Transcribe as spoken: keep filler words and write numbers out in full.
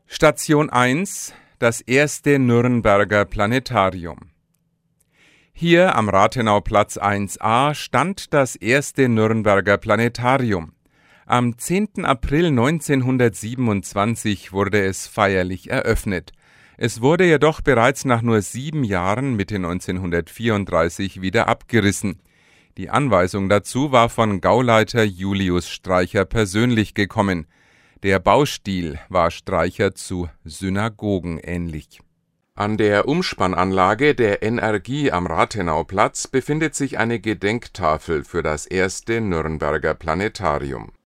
Station eins: Das erste Nürnberger Planetarium. Hier am Rathenauplatz eins a stand das erste Nürnberger Planetarium. Am zehnten April neunzehnhundertsiebenundzwanzig wurde es feierlich eröffnet. Es wurde jedoch bereits nach nur sieben Jahren, Mitte neunzehnhundertvierunddreißig, wieder abgerissen. Die Anweisung dazu war von Gauleiter Julius Streicher persönlich gekommen. Der Baustil war Streicher zu Synagogen ähnlich. An der Umspannanlage der N R G am Rathenauplatz befindet sich eine Gedenktafel für das erste Nürnberger Planetarium